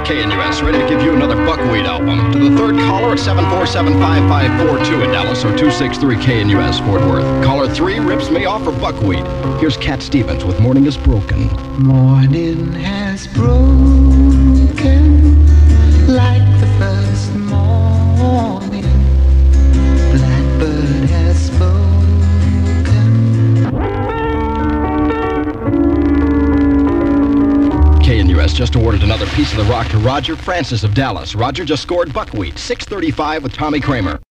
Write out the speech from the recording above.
KNUS, ready to give you another Buckwheat album. To the third caller at 747-5542 in Dallas or 263 KNUS Fort Worth. Caller 3 rips me off for Buckwheat. Here's Cat Stevens with Morning is Broken. Morning has broken like the first morning. Blackbird has spoken. KNUS just awarded another piece of the rock to Roger Francis of Dallas. Roger just scored Buckwheat, 6:35 with Tommy Kramer.